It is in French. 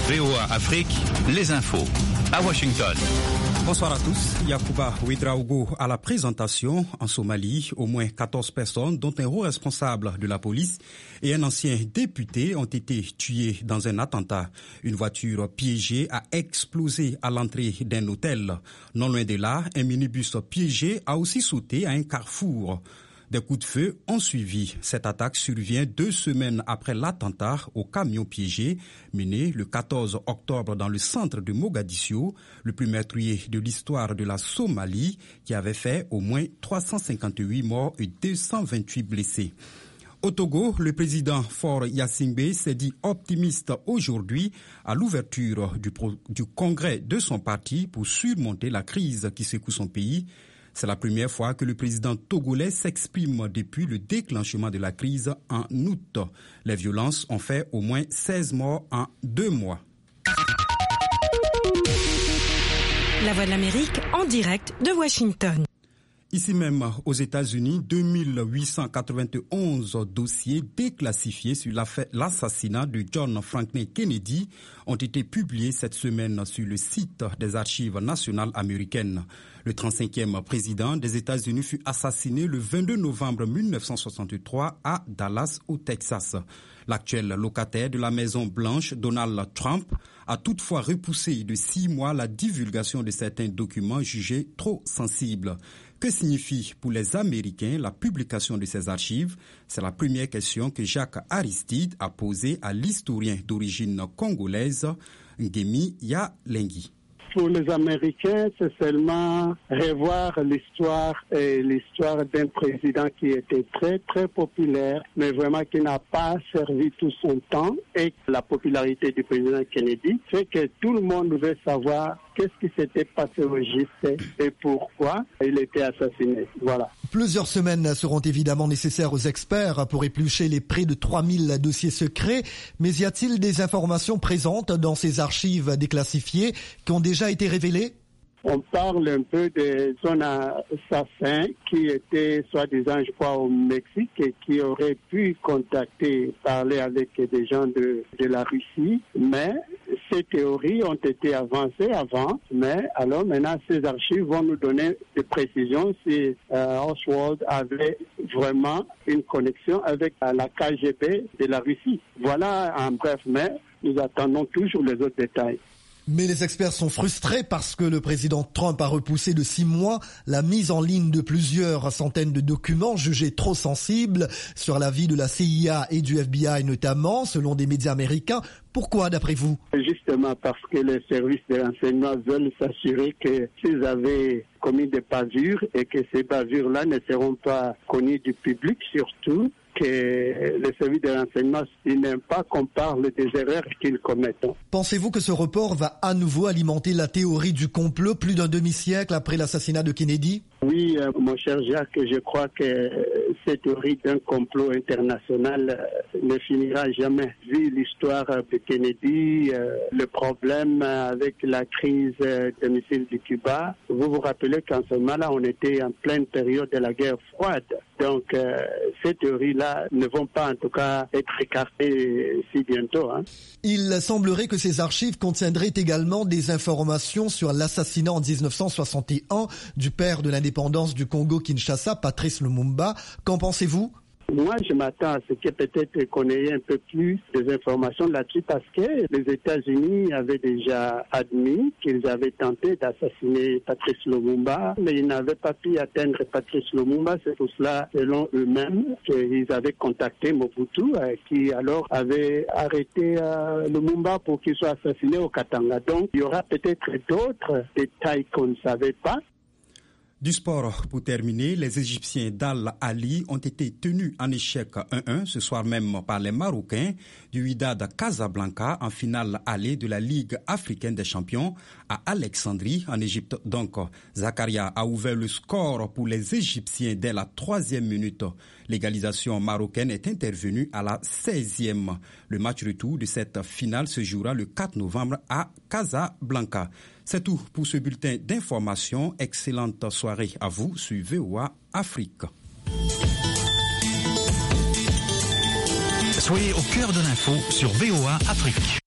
VOA Afrique, les infos à Washington. Bonsoir à tous, Yacouba Ouedraogo à la présentation. En Somalie, au moins 14 personnes, dont un haut responsable de la police et un ancien député, ont été tués dans un attentat. Une voiture piégée a explosé à l'entrée d'un hôtel. Non loin de là, un minibus piégé a aussi sauté à un carrefour. Des coups de feu ont suivi. Cette attaque survient 2 semaines après l'attentat au camion piégé mené le 14 octobre dans le centre de Mogadiscio, le plus meurtrier de l'histoire de la Somalie, qui avait fait au moins 358 morts et 228 blessés. Au Togo, le président Faure Gnassingbé s'est dit optimiste aujourd'hui à l'ouverture du congrès de son parti pour surmonter la crise qui secoue son pays. C'est la première fois que le président togolais s'exprime depuis le déclenchement de la crise en août. Les violences ont fait au moins 16 morts en 2 mois. La Voix de l'Amérique en direct de Washington. Ici même, aux États-Unis, 2891 dossiers déclassifiés sur l'assassinat de John Franklin Kennedy ont été publiés cette semaine sur le site des Archives nationales américaines. Le 35e président des États-Unis fut assassiné le 22 novembre 1963 à Dallas, au Texas. L'actuel locataire de la Maison Blanche, Donald Trump, a toutefois repoussé de 6 mois la divulgation de certains documents jugés trop sensibles. Que signifie pour les Américains la publication de ces archives? C'est la première question que Jacques Aristide a posée à l'historien d'origine congolaise, Ngemi Yalengi. Pour les Américains, c'est seulement revoir l'histoire d'un président qui était très, très populaire, mais vraiment qui n'a pas servi tout son temps. Et la popularité du président Kennedy fait que tout le monde veut savoir qu'est-ce qui s'était passé au JC et pourquoi il était assassiné. Voilà. Plusieurs semaines seront évidemment nécessaires aux experts pour éplucher les près de 3000 dossiers secrets. Mais y a-t-il des informations présentes dans ces archives déclassifiées qui ont déjà été révélées? On parle un peu de son assassin qui était soi-disant, je crois, au Mexique et qui aurait pu parler avec des gens de la Russie. Mais ces théories ont été avancées avant. Mais alors maintenant, ces archives vont nous donner des précisions si Oswald avait vraiment une connexion avec la KGB de la Russie. Voilà en bref, mais nous attendons toujours les autres détails. Mais les experts sont frustrés parce que le président Trump a repoussé de 6 mois la mise en ligne de plusieurs centaines de documents jugés trop sensibles sur la vie de la CIA et du FBI notamment, selon des médias américains. Pourquoi, d'après vous? Justement parce que les services de renseignement veulent s'assurer que s'ils avaient commis des bavures et que ces bavures-là ne seront pas connues du public, surtout que les services de renseignement, ils n'aiment pas qu'on parle des erreurs qu'ils commettent. Pensez-vous que ce report va à nouveau alimenter la théorie du complot plus d'un demi-siècle après l'assassinat de Kennedy? Oui, mon cher Jacques, je crois que cette théorie d'un complot international ne finira jamais. Vu l'histoire de Kennedy, le problème avec la crise des missiles du Cuba, vous vous rappelez qu'en ce moment-là, on était en pleine période de la guerre froide. Donc, ces théories-là ne vont pas, en tout cas, être écartées si bientôt. Il semblerait que ces archives contiendraient également des informations sur l'assassinat en 1961 du père de l'indépendance du Congo-Kinshasa, Patrice Lumumba. Qu'en pensez-vous? Moi, je m'attends à ce que peut-être qu'on ait un peu plus des informations là-dessus parce que les États-Unis avaient déjà admis qu'ils avaient tenté d'assassiner Patrice Lumumba, mais ils n'avaient pas pu atteindre Patrice Lumumba. C'est pour cela, selon eux-mêmes, qu'ils avaient contacté Mobutu, qui alors avait arrêté Lumumba pour qu'il soit assassiné au Katanga. Donc, il y aura peut-être d'autres détails qu'on ne savait pas. Du sport, pour terminer, les Égyptiens d'Al Ali ont été tenus en échec 1-1 ce soir même par les Marocains du Wydad Casablanca en finale allée de la Ligue africaine des champions à Alexandrie en Égypte. Donc, Zakaria a ouvert le score pour les Égyptiens dès la 3e minute. L'égalisation marocaine est intervenue à la 16e. Le match retour de cette finale se jouera le 4 novembre à Casablanca. C'est tout pour ce bulletin d'information. Excellente soirée à vous sur VOA Afrique. Soyez au cœur de l'info sur VOA Afrique.